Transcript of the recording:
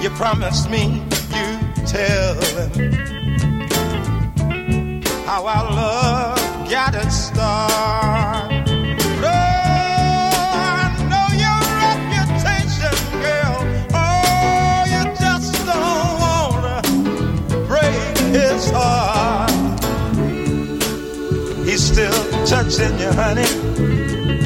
You promised me you'd tell him how our love got its start. Oh, I know your reputation, girl. Oh, you just don't wanna break his heart. He's still touching you, honey.